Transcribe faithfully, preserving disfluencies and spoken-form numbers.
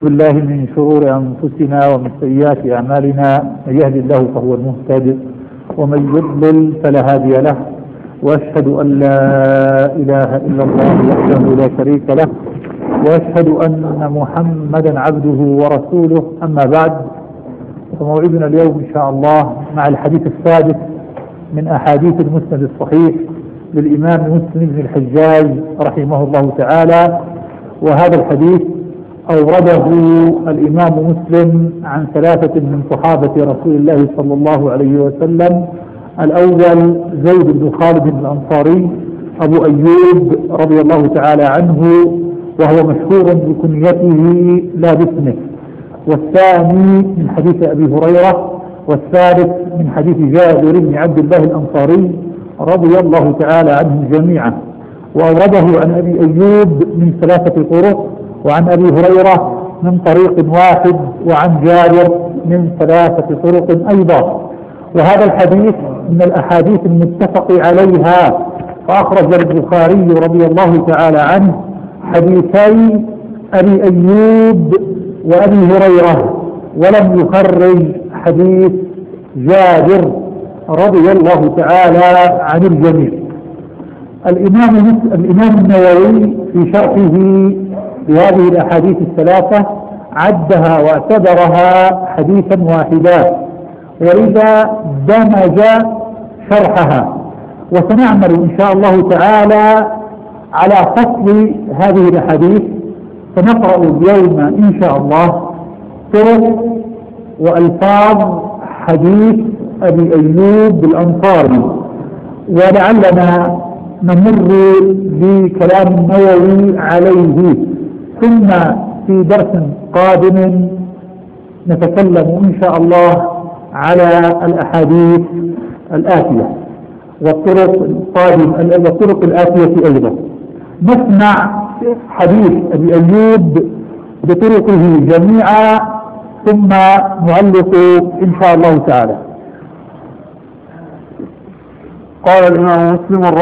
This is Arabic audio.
بالله من شرور أنفسنا ومن سيئات أعمالنا، من يهد الله فهو المهتد ومن يضلل فلا هادي له، وأشهد أن لا إله إلا الله وحده لا شريك له، وأشهد أن محمدا عبده ورسوله. أما بعد، فموعدنا اليوم إن شاء الله مع الحديث السادس من أحاديث المسند الصحيح للإمام مسلم بن الحجاج رحمه الله تعالى. وهذا الحديث أورده الإمام مسلم عن ثلاثة من صحابة رسول الله صلى الله عليه وسلم. الأول زيد بن خالد الأنصاري أبو أيوب رضي الله تعالى عنه، وهو مشهور بكنيته لا باسمه. والثاني من حديث أبي هريرة. والثالث من حديث جابر بن عبد الله الأنصاري رضي الله تعالى عنهم جميعا. وأورده عن أبي أيوب من ثلاثة طرق، وعن أبي هريرة من طريق واحد، وعن جابر من ثلاثة طرق أيضا. وهذا الحديث من الأحاديث المتفق عليها، فأخرج البخاري رضي الله تعالى عنه حديثي أبي أيوب وأبي هريرة، ولم يخرج حديث جابر رضي الله تعالى عن الجميع. الإمام الإمام النووي في شرحه بهذه الأحاديث الثلاثة عدها واعتبرها حديثا واحدا، وإذا دمج شرحها. وسنعمل إن شاء الله تعالى على فصل هذه الأحاديث، سنقرأ اليوم إن شاء الله طرق وألفاظ حديث أبي أيوب الأنصاري، ولعلنا نمر بكلام النووي عليه، ثم في درس قادم نتكلم إن شاء الله على الأحاديث الآتية والطرق القادم والطرق الآتية أيضا. نسمع حديث أبي أيوب بطرقه جميعا، ثم نعلق إن شاء الله تعالى. قال الإمام مسلم